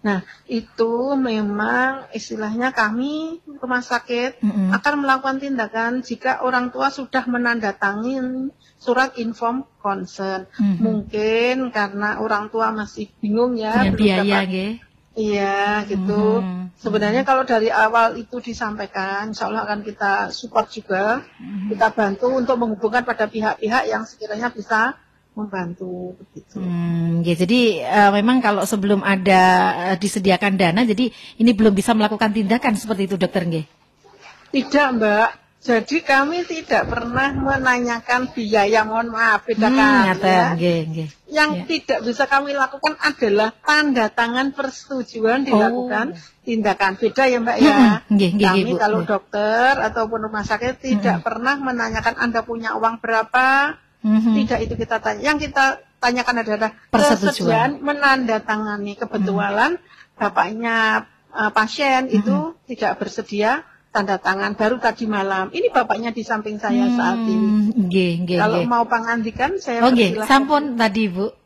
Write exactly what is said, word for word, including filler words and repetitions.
Nah, itu memang istilahnya kami rumah sakit Mm-mm. akan melakukan tindakan jika orang tua sudah menandatangani surat inform consent. Mhm. Mungkin karena orang tua masih bingung ya, Dengan belum biaya, dapat. nggih. Iya, gitu. Mhm. Sebenarnya kalau dari awal itu disampaikan, insya Allah akan kita support juga, kita bantu untuk menghubungkan pada pihak-pihak yang sekiranya bisa membantu begitu. Hmm, ya, jadi eh, memang kalau sebelum ada eh, disediakan dana, jadi ini belum bisa melakukan tindakan seperti itu, dokter, nggih? Tidak, Mbak. Jadi kami tidak pernah menanyakan biaya, mohon maaf, Hmm, bedakan ngaten, ya. nggih, nggih. Yang Ya. tidak bisa kami lakukan adalah tanda tangan persetujuan dilakukan Oh. tindakan. Beda ya, Mbak ya. Mm-mm, nggih, nggih, Kami nggih, Bu. kalau Nggih. dokter ataupun rumah sakit tidak Mm-mm. pernah menanyakan Anda punya uang berapa. Mhm. Tidak itu kita tanya. Yang kita tanyakan adalah Persetujuan. kesediaan menandatangani. Kebetulan bapaknya uh, pasien itu tidak bersedia tanda tangan baru tadi malam. Ini bapaknya di samping saya saat ini. Hmm, nggih, nggih, Kalau nggih. mau pangandikan saya Oh, nggih, persilahkan. sampun tadi, Bu.